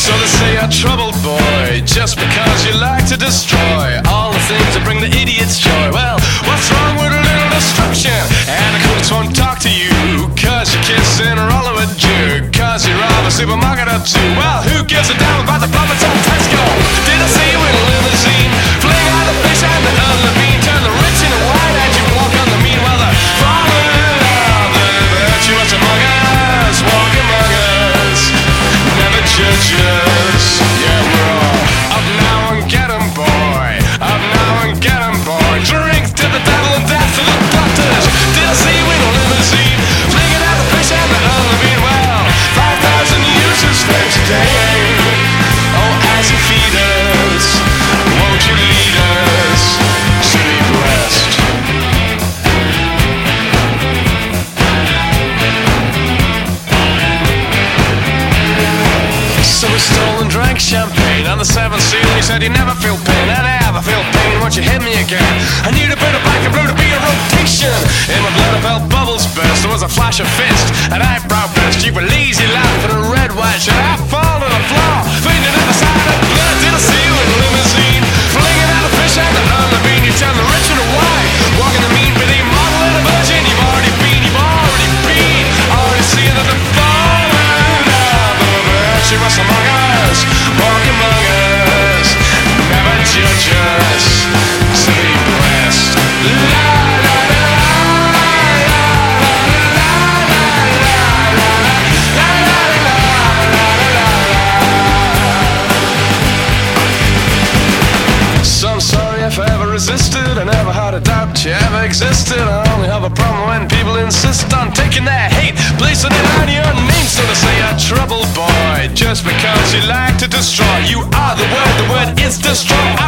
So they say you're a troubled boy just because you like to destroy all the things that bring the idiot's joy. Well, what's wrong with a little destruction? And the cooks won't talk to you cause you're kissing a roller with Jew, cause you rob a supermarket or two. Well, who gives a damn about the profits on Tesco? Did I see you in a limousine? Fling out the fish and the unlevine, turn the rich into white as you walk on the mean. Well, the fallen of the virtuous among us, walk among us, never judge us. Yeah, we're all up now and get 'em, boy. Up now and get 'em, boy. Drink to the devil and death to the doctors. Did I see you in a limousine? Flinging out the fish and the unlevine. Well, 5,000 users for today. Oh, as you feed us, won't you lead us to be blessed? So we stole and drank champagne on the seventh seal. He said you never feel pain, and I never feel pain once you hit me again. I need a bit of black and blue to be a rotation. In my blood I felt bubbles burst. There was a flash of fist, an eyebrow burst. You were lazy laugh and a red white shirt. I fall to the floor, fainted in the side of blood. Did I see you in a limousine? Flinging out a fish and the unlevine. You turn the rich into white, walking the mean with a model and a virgin. You've already been, already seen that the fallen of the virtuous among us, walk among us, never judge us, so be blessed. La la la So I'm sorry if I ever resisted. I never had a doubt you ever existed. I only have a problem when people insist on taking their hate, placing it on your name. So to say you're a troubled boy just because you like to destroy. You are the word is destroy.